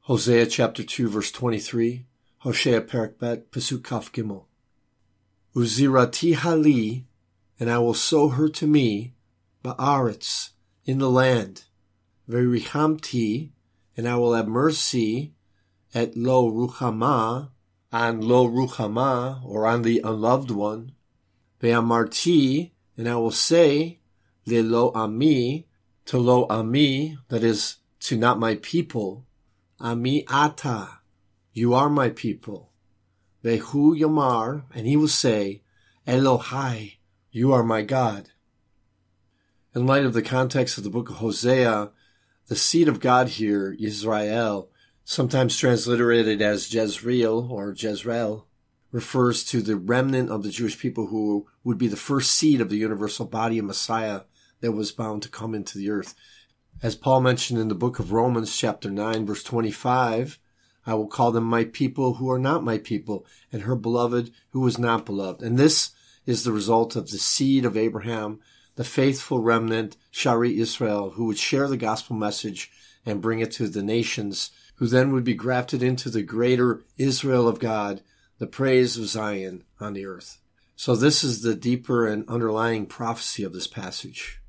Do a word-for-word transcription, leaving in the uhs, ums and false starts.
Hosea chapter two verse twenty-three, Hosea Perek Bet, Pasuk Kaf Gimel. Uzirati hali, and I will sow her to me, ba'aretz, in the land. Verihamti, and I will have mercy, et lo ruchama, on lo ruchama, or on the unloved one. Ve'amarti, and I will say, le lo ami, to lo ami, that is, to not my people. Ami ata, you are my people. Vehu yamar, and he will say, Elohai, you are my God. In light of the context of the book of Hosea, the seed of God here, Israel, sometimes transliterated as Jezreel or Jezreel, refers to the remnant of the Jewish people who would be the first seed of the universal body of Messiah that was bound to come into the earth. As Paul mentioned in the book of Romans chapter nine verse twenty-five, I will call them my people who are not my people, and her beloved who was not beloved. And this is the result of the seed of Abraham, the faithful remnant, Shari Israel, who would share the gospel message and bring it to the nations, who then would be grafted into the greater Israel of God, the praise of Zion on the earth. So this is the deeper and underlying prophecy of this passage.